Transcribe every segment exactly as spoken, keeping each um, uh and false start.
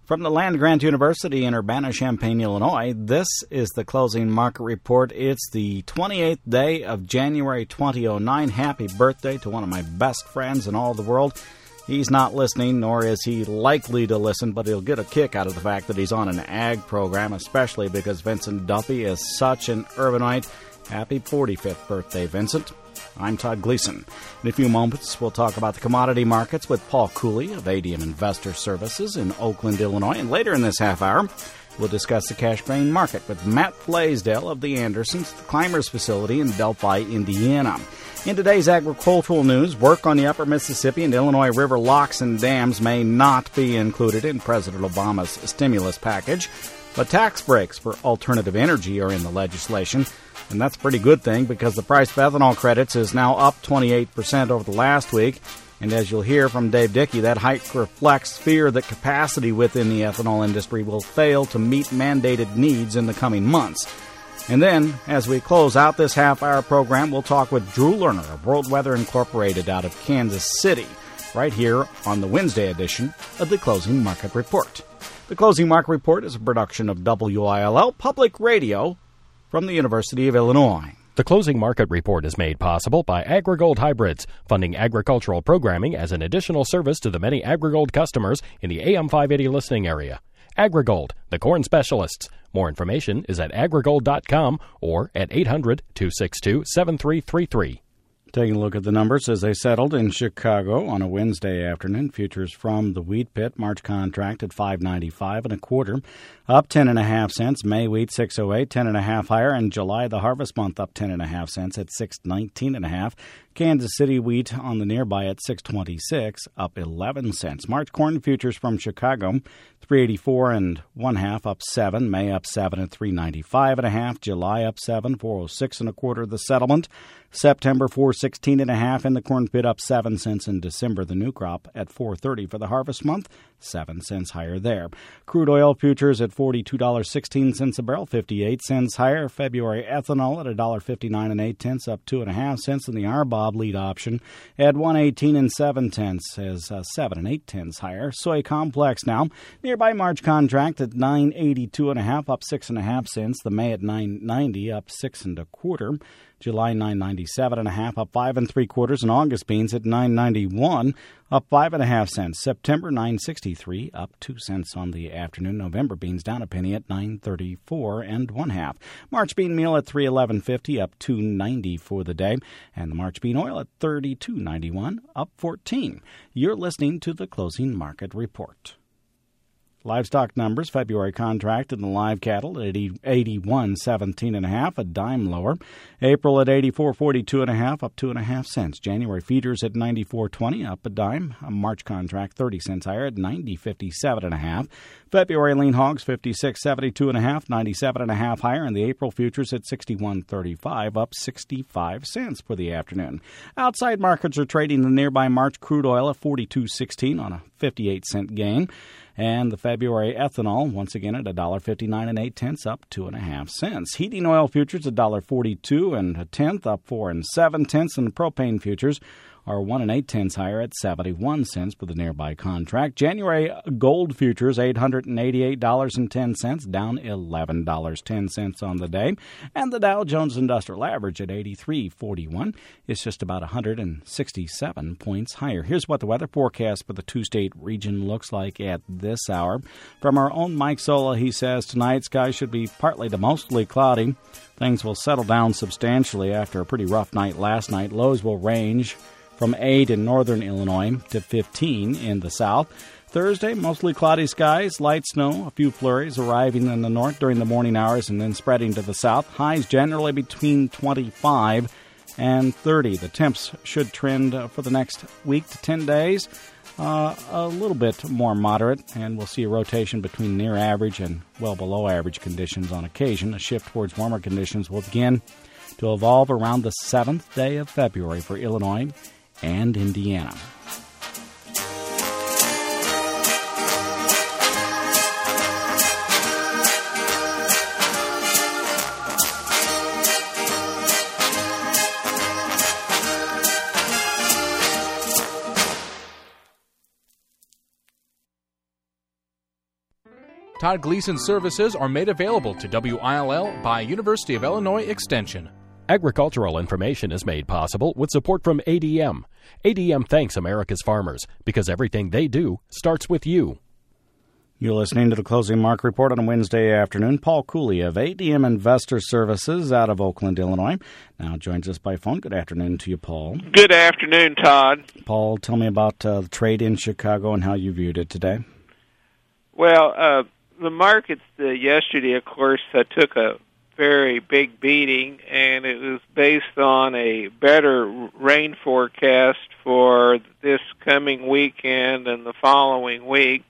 From the land-grant University in Urbana-Champaign, Illinois, this is the Closing Market Report. It's the twenty-eighth day of January twenty oh nine. Happy birthday to one of my best friends in all the world. He's not listening, nor is he likely to listen, but he'll get a kick out of the fact that he's on an ag program, especially because Vincent Duffy is such an urbanite. Happy forty-fifth birthday, Vincent. I'm Todd Gleason. In a few moments, we'll talk about the commodity markets with Paul Cooley of A D M Investor Services in Oakland, Illinois. And later in this half hour, we'll discuss the cash grain market with Matt Blaisdell of the Andersons, the Climbers facility in Delphi, Indiana. In today's agricultural news, work on the upper Mississippi and Illinois River locks and dams may not be included in President Obama's stimulus package, but tax breaks for alternative energy are in the legislation. And that's a pretty good thing because the price of ethanol credits is now up twenty-eight percent over the last week. And as you'll hear from Dave Dickey, that hike reflects fear that capacity within the ethanol industry will fail to meet mandated needs in the coming months. And then, as we close out this half-hour program, we'll talk with Drew Lerner of World Weather Incorporated out of Kansas City, right here on the Wednesday edition of the Closing Market Report. The Closing Market Report is a production of W I L L Public Radio from the University of Illinois. The Closing Market Report is made possible by AgriGold Hybrids, funding agricultural programming as an additional service to the many AgriGold customers in the A M five eighty listening area. AgriGold, the corn specialists. More information is at agrigold dot com or at eight hundred, two six two, seven three three three. Taking a look at the numbers as they settled in Chicago on a Wednesday afternoon. Futures from the wheat pit, March contract at five ninety-five and a quarter, up ten and a half cents. May wheat six oh eight, ten and a half higher, and July the harvest month up ten and a half cents at six nineteen and a half. Kansas City wheat on the nearby at six twenty-six, up eleven cents. March corn futures from Chicago, three eighty-four and one half, up seven. May up seven at three ninety-five and a half. July up seven, four oh six and a quarter. The settlement. September four sixteen and a half in the corn pit, up seven cents. In December the new crop at four thirty for the harvest month, seven cents higher there. Crude oil futures at forty-two dollars and sixteen cents a barrel, fifty-eight cents higher. February ethanol at one dollar fifty-nine and eight cents, up two and a half cents. And the R B O B lead option at one eighteen and seven tenths, as uh, seven and eight tenths higher. Soy complex now nearby March contract at nine eighty-two and a half, up six and a half cents. The May at nine ninety, up six and a quarter. July nine ninety-seven and a half, up five and three quarters, and August beans at nine ninety-one, up five and a half cents. September nine sixty-three, up two cents on the afternoon. November beans down a penny at nine thirty-four and one half. March bean meal at three eleven fifty, up two ninety for the day, and the March bean oil at thirty-two ninety-one, up fourteen. You're listening to the Closing Market Report. Livestock numbers, February contract in the live cattle at eighty-one seventeen and a half, a dime lower. April at eighty-four forty-two and a half, up two and a half cents. January feeders at ninety-four twenty, up a dime. A March contract thirty cents higher at ninety fifty-seven and a half. February lean hogs fifty-six seventy-two and a half, ninety-seven and a half higher, and the April futures at sixty-one thirty-five, up sixty-five cents for the afternoon. Outside markets are trading the nearby March crude oil at forty-two sixteen on a fifty-eight cent gain. And the February ethanol, once again at one dollar fifty-nine and eight tenths, up two and a half cents. Heating oil futures one dollar forty-two and a tenth, up four and seven tenths, and the propane futures are one and eight tenths higher at seventy-one cents for the nearby contract. January gold futures eight hundred eighty-eight dollars and ten cents, down eleven dollars and ten cents on the day, and the Dow Jones Industrial Average at eighty-three forty-one is just about one hundred sixty-seven points higher. Here's what the weather forecast for the two-state region looks like at this hour. From our own Mike Sola, he says tonight skies should be partly to mostly cloudy. Things will settle down substantially after a pretty rough night last night. Lows will range from eight in northern Illinois to fifteen in the south. Thursday, mostly cloudy skies, light snow, a few flurries arriving in the north during the morning hours and then spreading to the south. Highs generally between twenty-five and thirty. The temps should trend for the next week to ten days. Uh, a little bit more moderate, and we'll see a rotation between near average and well below average conditions on occasion. A shift towards warmer conditions will begin to evolve around the seventh day of February for Illinois and Indiana. Todd Gleason services are made available to W I L L by University of Illinois Extension. Agricultural information is made possible with support from A D M. A D M thanks America's farmers because everything they do starts with you. You're listening to the Closing Market Report on a Wednesday afternoon. Paul Cooley of A D M Investor Services out of Oakland, Illinois, now joins us by phone. Good afternoon to you, Paul. Good afternoon, Todd. Paul, tell me about uh, the trade in Chicago and how you viewed it today. Well, uh, the markets uh, yesterday, of course, uh, took a very big beating, and it was based on a better rain forecast for this coming weekend and the following week.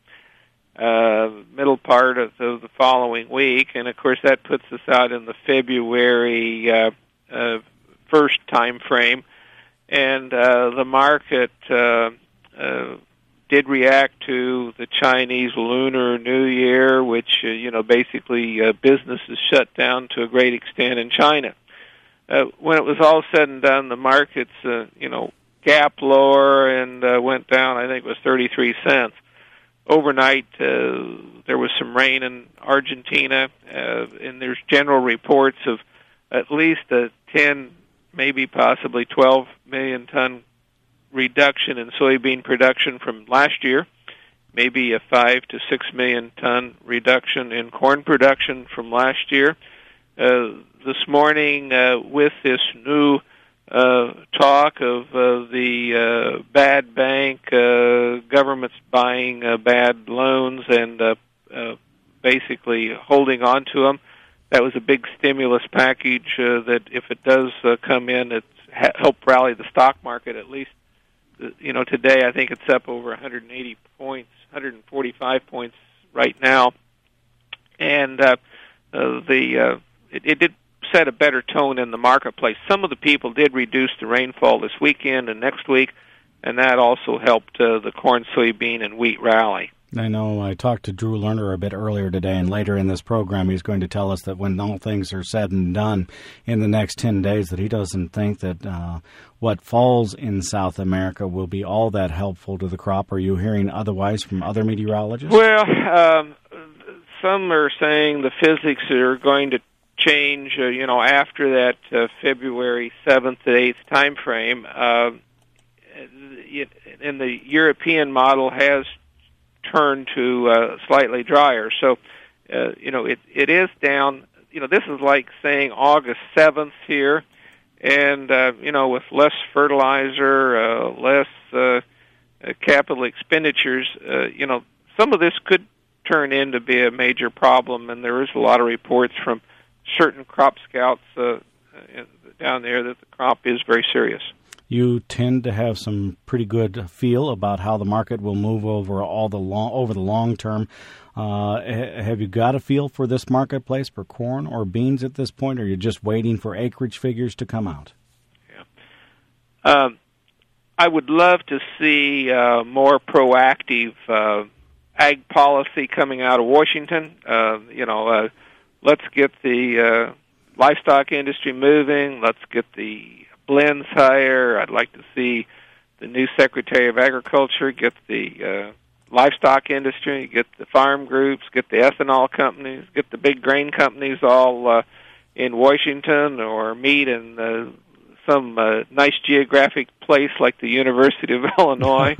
Uh, middle part of the, the following week, and of course that puts us out in the February uh, uh, first time frame, and uh, the market uh, uh, did react to the Chinese Lunar New Year, which uh, you know basically uh, business is shut down to a great extent in China. Uh, when it was all said and done, the markets uh, you know gapped lower and uh, went down. I think it was thirty-three cents. Overnight, uh, there was some rain in Argentina, uh, and there's general reports of at least a ten, maybe possibly twelve million ton reduction in soybean production from last year, maybe a five to six million ton reduction in corn production from last year. Uh, this morning, uh, with this new Uh, talk of uh, the uh, bad bank, uh, governments buying uh, bad loans and uh, uh, basically holding on to them. That was a big stimulus package uh, that if it does uh, come in, it's ha- help rally the stock market at least. Uh, you know, today I think it's up over one hundred eighty points, one hundred forty-five points right now. And uh, uh, the uh, it, it did set a better tone in the marketplace. Some of the people did reduce the rainfall this weekend and next week, and that also helped uh, the corn, soybean, and wheat rally. I know I talked to Drew Lerner a bit earlier today, and later in this program he's going to tell us that when all things are said and done in the next ten days, that he doesn't think that uh, what falls in South America will be all that helpful to the crop. Are you hearing otherwise from other meteorologists? Well, um, some are saying the physics are going to change, uh, you know, after that uh, February seventh to eighth time frame. Uh, and the European model has turned to uh, slightly drier. So, uh, you know, it, it is down. You know, this is like saying August seventh here, and, uh, you know, with less fertilizer, uh, less uh, capital expenditures, uh, you know, some of this could turn in to be a major problem, and there is a lot of reports from certain crop scouts uh, down there that the crop is very serious. You tend to have some pretty good feel about how the market will move over all the long over the long term. Uh, have you got a feel for this marketplace for corn or beans at this point, or are you just waiting for acreage figures to come out? Yeah, um, I would love to see uh, more proactive uh, ag policy coming out of Washington. Uh, you know. Uh, Let's get the uh, livestock industry moving. Let's get the blends higher. I'd like to see the new Secretary of Agriculture get the uh, livestock industry, get the farm groups, get the ethanol companies, get the big grain companies all uh, in Washington or meet in uh, some uh, nice geographic place like the University of Illinois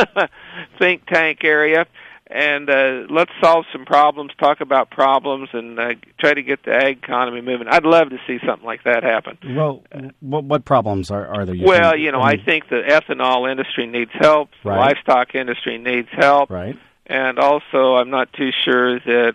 think tank area. And uh, let's solve some problems, talk about problems, and uh, try to get the ag economy moving. I'd love to see something like that happen. Well, what, what problems are, are there? You well, think? you know, I, mean, I think the ethanol industry needs help. Right. The livestock industry needs help. Right. And also, I'm not too sure that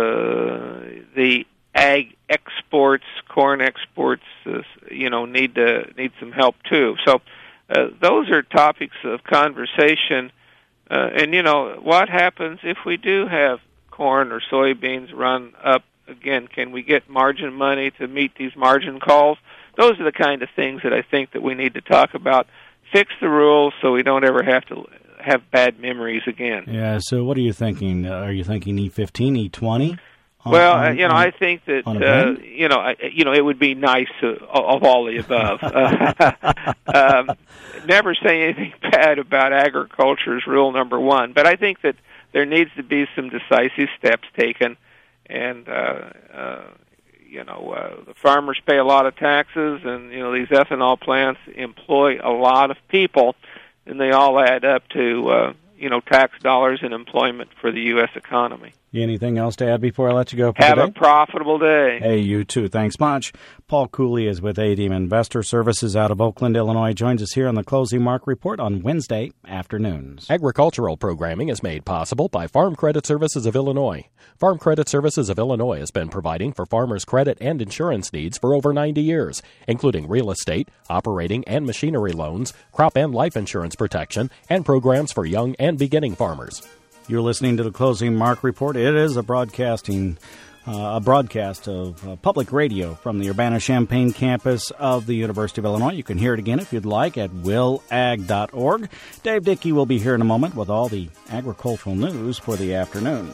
uh, the ag exports, corn exports, uh, you know, need to need some help too. So uh, those are topics of conversation. Uh, and, you know, what happens if we do have corn or soybeans run up again? Can we get margin money to meet these margin calls? Those are the kind of things that I think that we need to talk about. Fix the rules so we don't ever have to have bad memories again. Yeah, so what are you thinking? Uh, are you thinking E fifteen, E twenty? On, well, on, uh, you know, on, I think that, uh, you know, I, you know, it would be nice to, of all the above. Uh, um, never say anything bad about agriculture is rule number one. But I think that there needs to be some decisive steps taken. And, uh, uh, you know, uh, the farmers pay a lot of taxes, and, you know, these ethanol plants employ a lot of people, and they all add up to, uh, you know, tax dollars and employment for the U S economy. Anything else to add before I let you go for Have today? a profitable day. Hey, you too. Thanks much. Paul Cooley is with A D M Investor Services out of Oakland, Illinois. Joins us here on the Closing Mark Report on Wednesday afternoons. Agricultural programming is made possible by Farm Credit Services of Illinois. Farm Credit Services of Illinois has been providing for farmers' credit and insurance needs for over ninety years, including real estate, operating and machinery loans, crop and life insurance protection, and programs for young and beginning farmers. You're listening to the Closing Mark Report. It is a broadcasting, uh, a broadcast of uh, public radio from the Urbana-Champaign campus of the University of Illinois. You can hear it again if you'd like at will ag dot org. Dave Dickey will be here in a moment with all the agricultural news for the afternoon.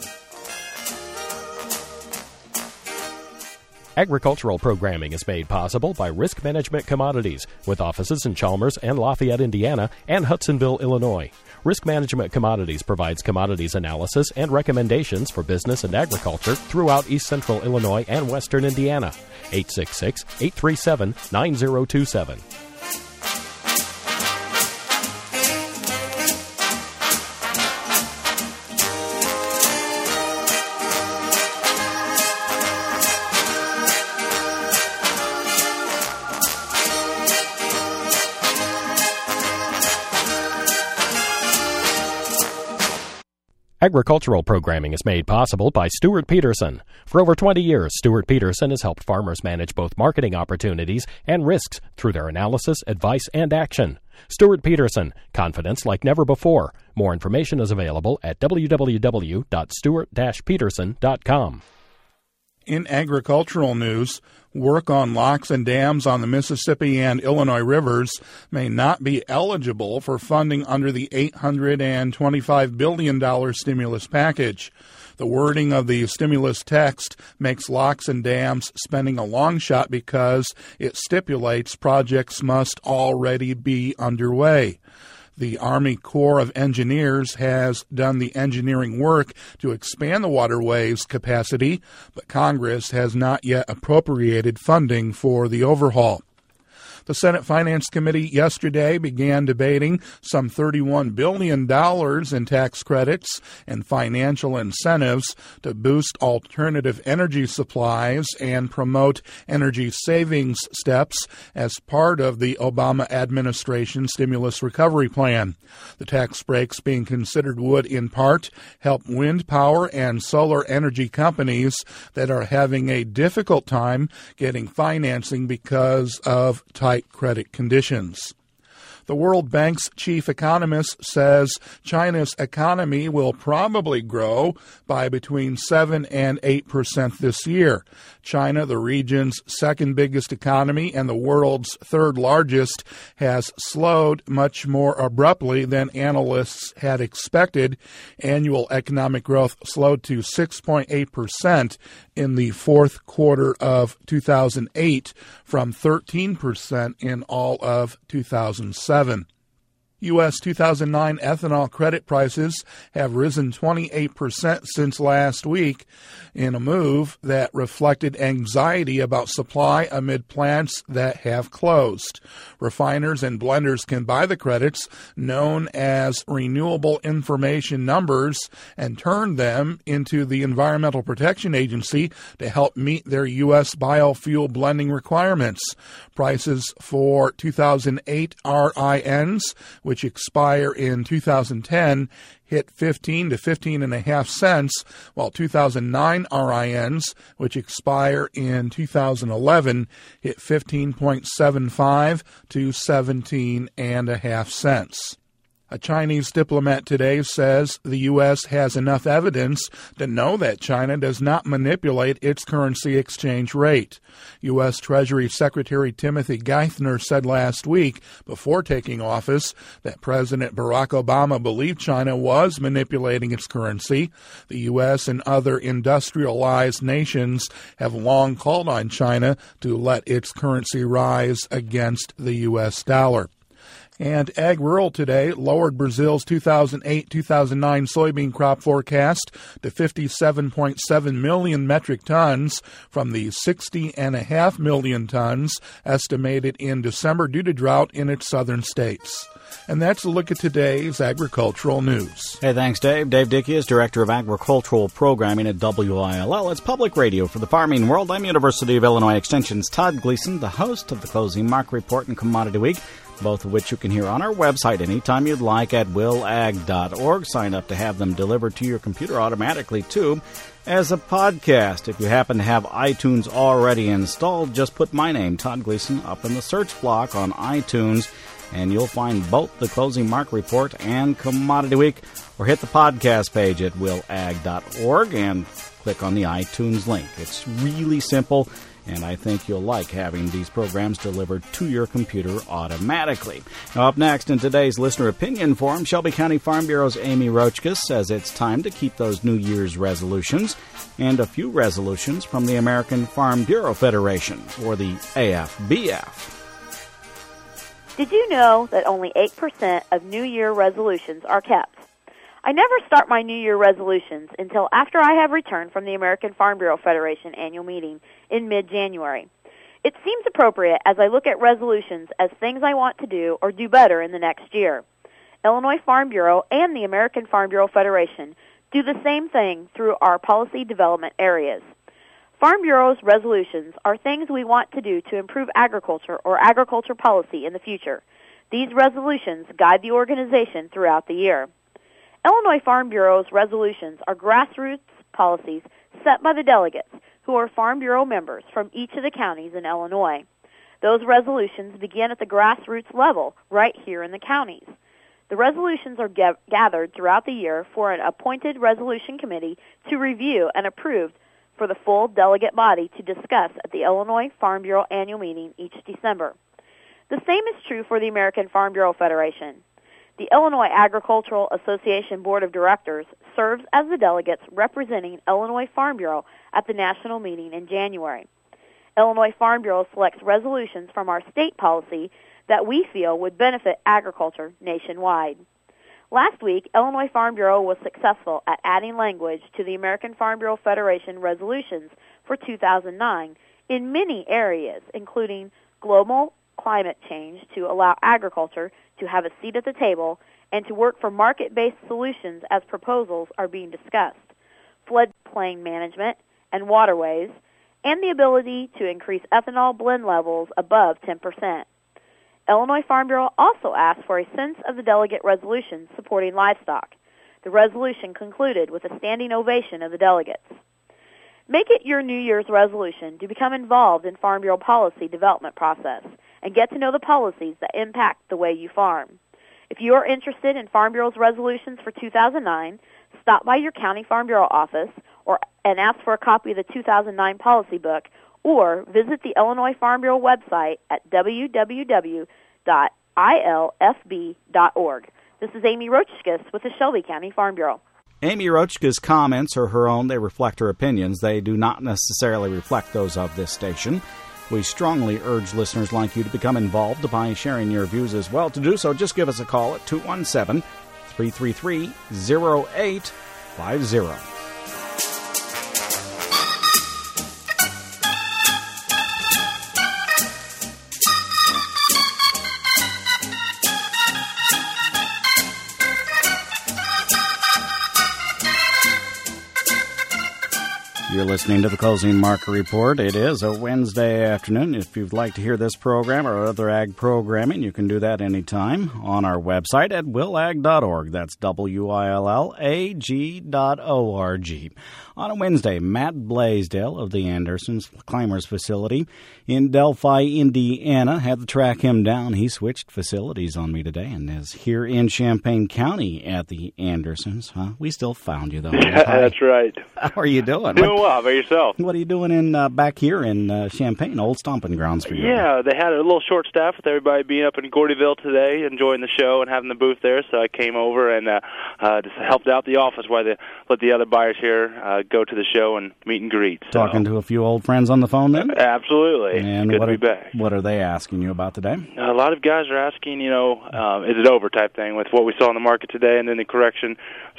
Agricultural programming is made possible by Risk Management Commodities, with offices in Chalmers and Lafayette, Indiana, and Hudsonville, Illinois. Risk Management Commodities provides commodities analysis and recommendations for business and agriculture throughout East Central Illinois and Western Indiana. eight six six, eight three seven, nine zero two seven. Agricultural programming is made possible by Stuart Peterson. For over twenty years, Stuart Peterson has helped farmers manage both marketing opportunities and risks through their analysis, advice, and action. Stuart Peterson, confidence like never before. More information is available at w w w dot stuart dash peterson dot com. In agricultural news, work on locks and dams on the Mississippi and Illinois rivers may not be eligible for funding under the eight hundred twenty-five billion dollars stimulus package. The wording of the stimulus text makes locks and dams spending a long shot because it stipulates projects must already be underway. The Army Corps of Engineers has done the engineering work to expand the waterway's capacity, but Congress has not yet appropriated funding for the overhaul. The Senate Finance Committee yesterday began debating some thirty-one billion dollars in tax credits and financial incentives to boost alternative energy supplies and promote energy savings steps as part of the Obama administration stimulus recovery plan. The tax breaks being considered would, in part, help wind power and solar energy companies that are having a difficult time getting financing because of tight credit conditions. The World Bank's chief economist says China's economy will probably grow by between seven and eight percent this year. China, the region's second biggest economy and the world's third largest, has slowed much more abruptly than analysts had expected. Annual economic growth slowed to six point eight percent in the fourth quarter of two thousand eight from thirteen percent in all of two thousand seven. U S two thousand nine ethanol credit prices have risen twenty-eight percent since last week in a move that reflected anxiety about supply amid plants that have closed. Refiners and blenders can buy the credits, known as renewable information numbers, and turn them into the Environmental Protection Agency to help meet their U S biofuel blending requirements. Prices for two thousand eight R I Ns, which expire in two thousand ten, hit fifteen to fifteen and a half cents, while two thousand nine R I Ns, which expire in two thousand eleven, hit fifteen point seven five to seventeen and a half cents. A Chinese diplomat today says the U S has enough evidence to know that China does not manipulate its currency exchange rate. U S. Treasury Secretary Timothy Geithner said last week, before taking office, that President Barack Obama believed China was manipulating its currency. The U S and other industrialized nations have long called on China to let its currency rise against the U S dollar. And Ag Rural today lowered Brazil's two thousand eight two thousand nine soybean crop forecast to fifty-seven point seven million metric tons from the sixty point five million tons estimated in December due to drought in its southern states. And that's a look at today's agricultural news. Hey, thanks, Dave. Dave Dickey is Director of Agricultural Programming at W I L L. It's public radio for the farming world. I'm University of Illinois Extension's Todd Gleason, the host of the Closing Market Report and Commodity Week, both of which you can hear on our website anytime you'd like at will ag dot org. Sign up to have them delivered to your computer automatically, too, as a podcast. If you happen to have iTunes already installed, just put my name, Todd Gleason, up in the search block on iTunes, and you'll find both the Closing Market Report and Commodity Week, or hit the podcast page at will ag dot org and click on the iTunes link. It's really simple, and I think you'll like having these programs delivered to your computer automatically. Now, up next in today's Listener Opinion Forum, Shelby County Farm Bureau's Amy Rochkus says it's time to keep those New Year's resolutions, and a few resolutions from the American Farm Bureau Federation, or the A F B F. Did you know that only eight percent of New Year resolutions are kept? I never start my New Year resolutions until after I have returned from the American Farm Bureau Federation annual meeting in mid-January. It seems appropriate as I look at resolutions as things I want to do or do better in the next year. Illinois Farm Bureau and the American Farm Bureau Federation do the same thing through our policy development areas. Farm Bureau's resolutions are things we want to do to improve agriculture or agriculture policy in the future. These resolutions guide the organization throughout the year. Illinois Farm Bureau's resolutions are grassroots policies set by the delegates, who are Farm Bureau members from each of the counties in Illinois. Those resolutions begin at the grassroots level, right here in the counties. The resolutions are ga- gathered throughout the year for an appointed resolution committee to review and approve for the full delegate body to discuss at the Illinois Farm Bureau annual meeting each December. The same is true for the American Farm Bureau Federation. The Illinois Agricultural Association Board of Directors serves as the delegates representing Illinois Farm Bureau at the national meeting in January. Illinois Farm Bureau selects resolutions from our state policy that we feel would benefit agriculture nationwide. Last week, Illinois Farm Bureau was successful at adding language to the American Farm Bureau Federation resolutions for two thousand nine in many areas, including global climate change to allow agriculture to have a seat at the table and to work for market-based solutions as proposals are being discussed, floodplain management and waterways, and the ability to increase ethanol blend levels above ten percent. Illinois Farm Bureau also asked for a sense of the delegate resolution supporting livestock. The resolution concluded with a standing ovation of the delegates. Make it your New Year's resolution to become involved in Farm Bureau policy development process and get to know the policies that impact the way you farm. If you are interested in Farm Bureau's resolutions for two thousand nine, stop by your county Farm Bureau office or and ask for a copy of the two thousand nine policy book, or visit the Illinois Farm Bureau website at w w w dot i l f b dot org. This is Amy Rochkus with the Shelby County Farm Bureau. Amy Rochkus' comments are her own. They reflect her opinions. They do not necessarily reflect those of this station. We strongly urge listeners like you to become involved by sharing your views as well. To do so, just give us a call at two one seven, three three three, zero eight five zero. You're listening to the Closing Market Report. It is a Wednesday afternoon. If you'd like to hear this program or other ag programming, you can do that anytime on our website at will ag dot org. That's W I L L A G dot O R G. On a Wednesday, Matt Blaisdell of the Andersons Climbers facility in Delphi, Indiana, had to track him down. He switched facilities on me today and is here in Champaign County at the Andersons. Huh? We still found you, though. That's right. How are you doing? Doing doing well. How about yourself? What are you doing in uh, back here in uh, Champaign, old stomping grounds for you? Yeah, they had a little short staff with everybody being up in Gordyville today, enjoying the show and having the booth there. So I came over and uh, uh, just helped out the office while they let the other buyers here uh, go to the show and meet and greet. So. Talking to a few old friends on the phone then? Absolutely. And good what to are, be back. What are they asking you about today? A lot of guys are asking, you know, um, is it over type thing with what we saw in the market today and then the correction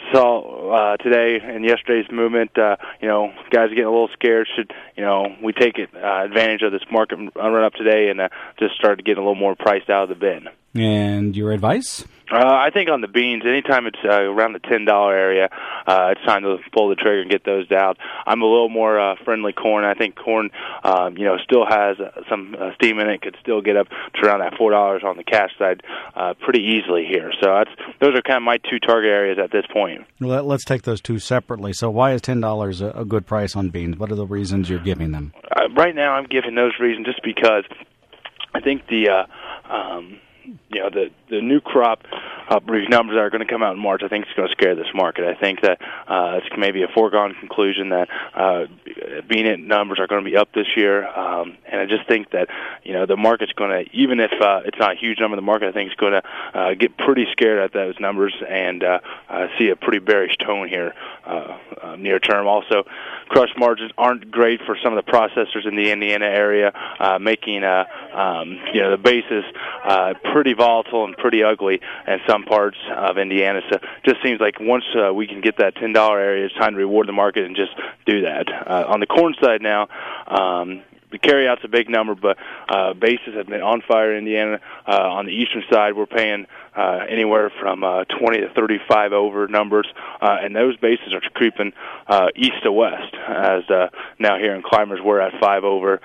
saw uh, today and yesterday's movement. Uh, you know, guys are getting a little scared. Should, you know, we take it, uh, advantage of this market run up today and uh, just start to get a little more priced out of the bin. And your advice? Uh, I think on the beans, anytime it's uh, around the ten dollar area, uh, it's time to pull the trigger and get those down. I'm a little more uh, friendly corn. I think corn, um, you know, still has uh, some uh, steam in it. Could still get up to around that four dollars on the cash side uh, pretty easily here. So that's those are kind of my two target areas at this point. Well, let's take those two separately. So why is ten dollars a, a good price on beans? What are the reasons you're giving them? Uh, right now, I'm giving those reasons just because I think the uh, um, you know the the new crop uh, numbers that are going to come out in March, I think it's going to scare this market. I think that uh, it's maybe a foregone conclusion that uh, bean numbers are going to be up this year, um, and I just think that you know the market's going to, even if uh, it's not a huge number, the market I think is going to uh, get pretty scared at those numbers and uh, uh, see a pretty bearish tone here uh, uh, near term. Also, crush margins aren't great for some of the processors in the Indiana area, uh, making uh, um, you know the basis uh, pretty volatile and pretty ugly in some parts of Indiana. So just seems like once uh, we can get that ten dollar area, it's time to reward the market and just do that. Uh, on the corn side now, um, the carryout's a big number, but uh, bases have been on fire in Indiana. Uh, on the eastern side, we're paying uh, anywhere from uh, twenty to thirty-five over numbers, uh, and those bases are creeping uh, east to west. As uh, now here in Climbers, we're at five over,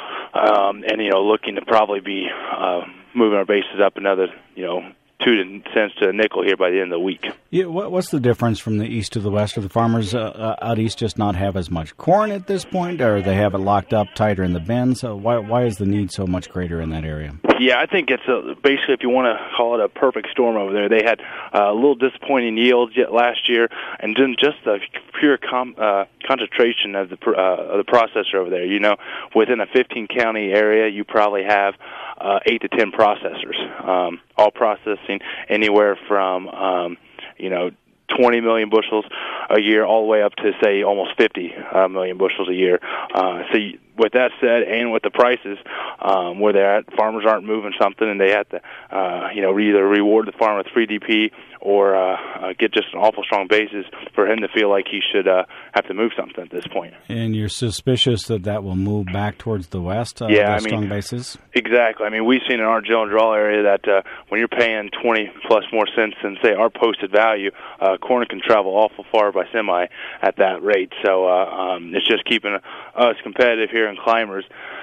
um, and you know looking to probably be uh, moving our bases up another, you know, two cents to a nickel here by the end of the week. Yeah, what, what's the difference from the east to the west? Do the farmers uh, uh, out east just not have as much corn at this point, or they have it locked up tighter in the bin? So why why is the need so much greater in that area? Yeah, I think it's a, basically, if you want to call it a perfect storm over there, they had uh, a little disappointing yields yet last year, and then just the pure com, uh, concentration of the uh, of the processor over there. You know, within a fifteen county area, you probably have uh, eight to ten processors, um, all processing anywhere from um, you know twenty million bushels a year all the way up to, say, almost fifty uh, million bushels a year. Uh, so you, with that said, and with the prices um, where they're at, farmers aren't moving something, and they have to, uh, you know, either reward the farmer with free D P or uh, uh, get just an awful strong basis for him to feel like he should uh, have to move something at this point. And you're suspicious that that will move back towards the west, uh, yeah, those I mean, strong bases? Exactly. I mean, we've seen in our Jill and Draw area that uh, when you're paying twenty plus more cents than, say, our posted value, uh, corn can travel awful far by semi at that rate. So uh, um, it's just keeping us competitive here in Climbers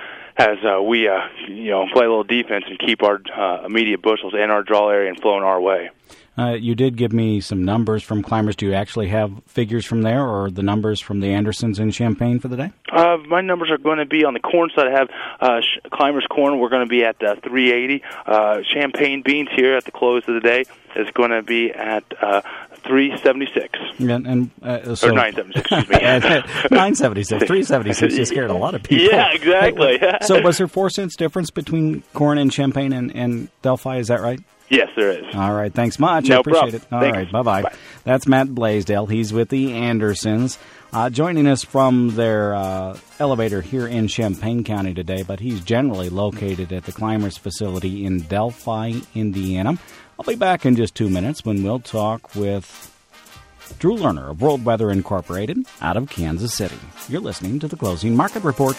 as uh, we, uh, you know, play a little defense and keep our uh, immediate bushels in our draw area and flowing our way. Uh, you did give me some numbers from Climbers. Do you actually have figures from there, or the numbers from the Andersons in Champaign for the day? Uh, my numbers are going to be on the corn side. I have uh, Climbers corn. We're going to be at uh, three eighty. Uh, Champaign beans here at the close of the day is going to be at uh, three seventy-six. And, and uh, so, or nine seventy-six, excuse me. nine seventy-six, three seventy-six. You scared a lot of people. Yeah, exactly. So was there four cents difference between corn in Champaign and, and Delphi? Is that right? Yes, there is. All right. Thanks much. No I appreciate problem. it. All Thanks. right. Bye-bye. Bye. That's Matt Blaisdell. He's with the Andersons. Uh, joining us from their uh, elevator here in Champaign County today, but he's generally located at the Climbers facility in Delphi, Indiana. I'll be back in just two minutes when we'll talk with Drew Lerner of World Weather Incorporated out of Kansas City. You're listening to the Closing Market Report.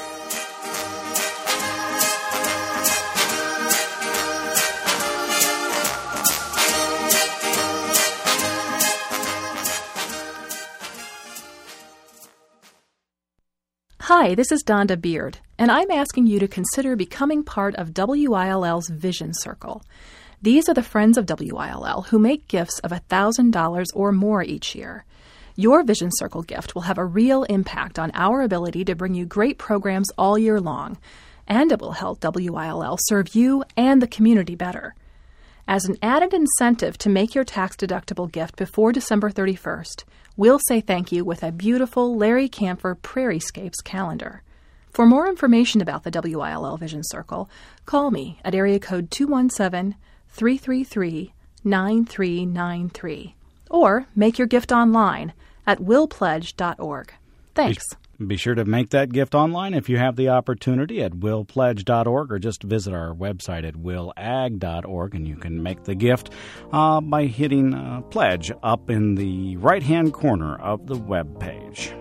Hi, this is Donda Beard, and I'm asking you to consider becoming part of W I L L's Vision Circle. These are the friends of W I L L who make gifts of one thousand dollars or more each year. Your Vision Circle gift will have a real impact on our ability to bring you great programs all year long, and it will help W I L L serve you and the community better. As an added incentive to make your tax-deductible gift before December thirty-first, we'll say thank you with a beautiful Larry Camphor Prairiescapes calendar. For more information about the W I L L Vision Circle, call me at area code two one seven, three three three, nine three nine three or make your gift online at will pledge dot org. Thanks. Be sure to make that gift online if you have the opportunity at will pledge dot org, or just visit our website at will ag dot org, and you can make the gift uh, by hitting uh, Pledge up in the right-hand corner of the web page.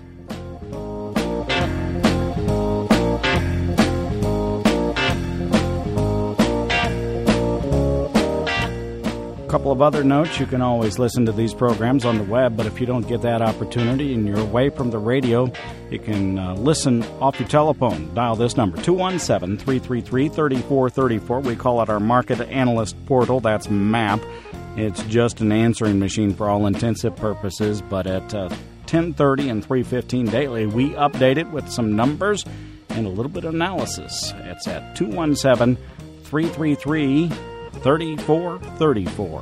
A couple of other notes. You can always listen to these programs on the web, but if you don't get that opportunity and you're away from the radio, you can uh, listen off your telephone. Dial this number, two one seven, three three three, three four three four. We call it our Market Analyst Portal. That's M A P. It's just an answering machine for all intensive purposes, but at uh, ten thirty and three fifteen daily, we update it with some numbers and a little bit of analysis. It's at two one seven, three three three, three four three four.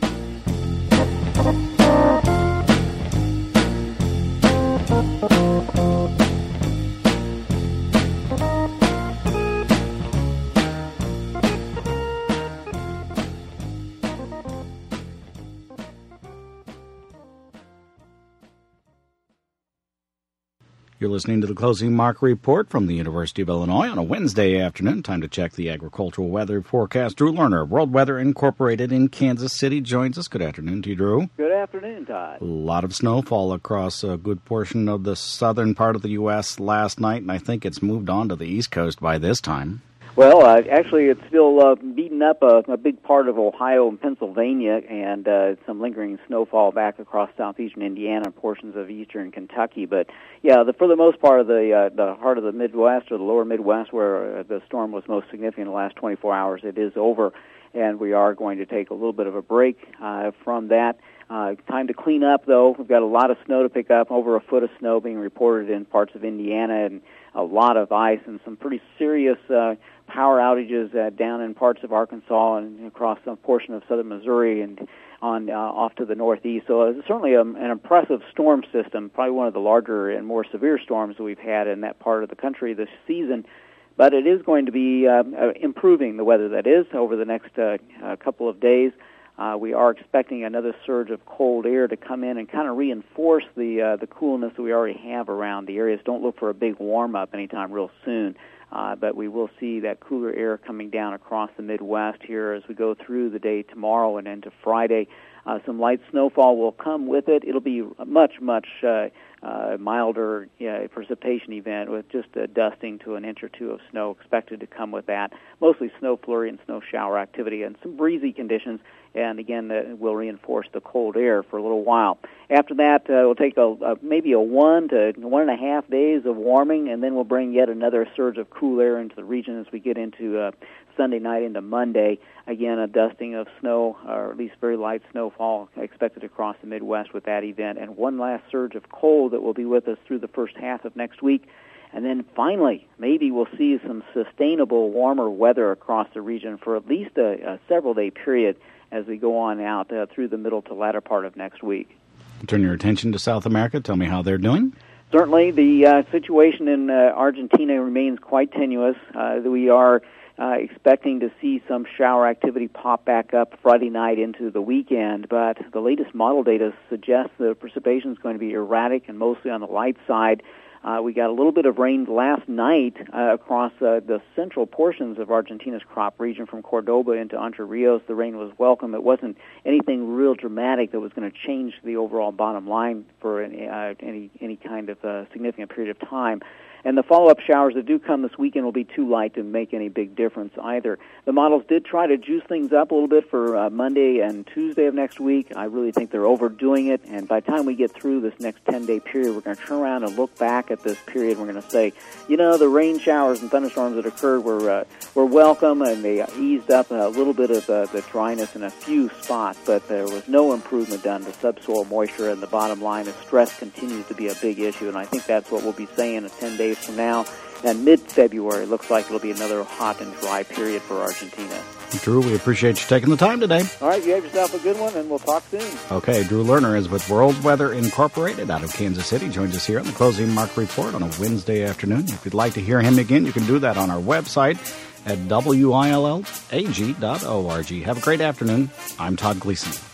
You're listening to the Closing Market Report from the University of Illinois on a Wednesday afternoon. Time to check the agricultural weather forecast. Drew Lerner of World Weather Incorporated in Kansas City joins us. Good afternoon to you, Drew. Good afternoon, Todd. A lot of snowfall across a good portion of the southern part of the U S last night, and I think it's moved on to the East Coast by this time. Well, uh, actually, it's still uh, beating up a, a big part of Ohio and Pennsylvania, and uh, some lingering snowfall back across southeastern Indiana and portions of eastern Kentucky. But yeah, the, for the most part of the uh, the heart of the Midwest or the lower Midwest, where uh, the storm was most significant in the last twenty-four hours, it is over, and we are going to take a little bit of a break uh, from that. Uh, time to clean up, though. We've got a lot of snow to pick up, over a foot of snow being reported in parts of Indiana, and a lot of ice and some pretty serious uh, power outages uh, down in parts of Arkansas and across some portion of southern Missouri and on uh, off to the northeast. So it's certainly a, an impressive storm system, probably one of the larger and more severe storms that we've had in that part of the country this season. But it is going to be uh, uh, improving, the weather that is, over the next uh, uh, couple of days. Uh, we are expecting another surge of cold air to come in and kind of reinforce the uh, the coolness that we already have around the areas. Don't look for a big warm-up anytime real soon, uh, but we will see that cooler air coming down across the Midwest here as we go through the day tomorrow and into Friday. Uh, some light snowfall will come with it. It'll be a much, much uh, uh, milder uh, precipitation event with just a dusting to an inch or two of snow expected to come with that. Mostly snow flurry and snow shower activity and some breezy conditions. And again, uh, will reinforce the cold air for a little while. After that, uh, we'll take a, a maybe a one to one and a half days of warming, and then we'll bring yet another surge of cool air into the region as we get into uh, Sunday night into Monday. Again, a dusting of snow, or at least very light snowfall expected across the Midwest with that event, and one last surge of cold that will be with us through the first half of next week. And then finally, maybe we'll see some sustainable warmer weather across the region for at least a, a several-day period as we go on out uh, through the middle to latter part of next week. Turn your attention to South America. Tell me how they're doing. Certainly, the uh, situation in uh, Argentina remains quite tenuous. Uh, we are uh, expecting to see some shower activity pop back up Friday night into the weekend, but the latest model data suggests the precipitation is going to be erratic and mostly on the light side. Uh, we got a little bit of rain last night uh, across uh, the central portions of Argentina's crop region from Cordoba into Entre Rios. The rain was welcome. It wasn't anything real dramatic that was going to change the overall bottom line for any uh, any, any kind of uh, significant period of time. And the follow-up showers that do come this weekend will be too light to make any big difference either. The models did try to juice things up a little bit for uh, Monday and Tuesday of next week. I really think they're overdoing it, and by the time we get through this next ten-day period, we're going to turn around and look back at this period. We're going to say, you know, the rain showers and thunderstorms that occurred were uh, were welcome, and they eased up a little bit of uh, the dryness in a few spots, but there was no improvement done to subsoil moisture, and the bottom line is stress continues to be a big issue, and I think that's what we'll be saying in ten days from now. And mid-February looks like it'll be another hot and dry period for Argentina. Drew, we appreciate you taking the time today. All right, you have yourself a good one, and we'll talk soon. Okay, Drew Lerner is with World Weather Incorporated out of Kansas City. Joins us here on the Closing Mark Report on a Wednesday afternoon. If you'd like to hear him again, you can do that on our website at W I L L A G dot org. Have a great afternoon. I'm Todd Gleason.